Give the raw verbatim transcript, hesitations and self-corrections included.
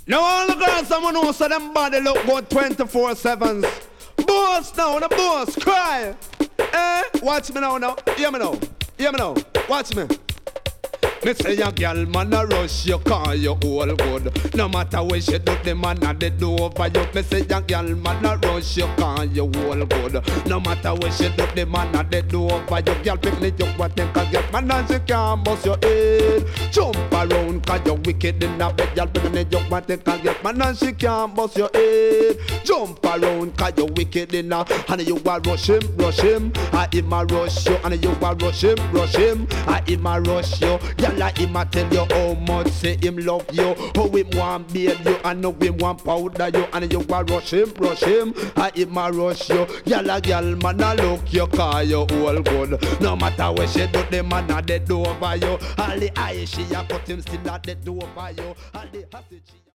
Now all the girls someone who say them body look good twenty-four sevens. Boss now, the boss cry. Eh, watch me now now. Hear me now. Hear me now. Watch me. Me say a girl man a rush you cause you all good. No matter where she do the man a dead over you. Me say a girl man a rush you cause you all good. No matter where she do the man a dead over you. Girl pick me up what think a girl man and she can't bust your head. Jump around cause you wicked in a bed. Girl pick me up what think a girl man and she can't bust your head. Jump around cause you wicked in a. And you a rush him, rush him. I him a rush you. And you a rush him, rush him. I him a rush you. Like him a tell you how much say him love you. How him want bathe you and how him want powder you. And you a rush him, rush him. I him a rush you. Yalla girl man a look you cause you all good. No matter where she do the man a dead over you. All the eye she a cut him still a dead over you. All the hostage she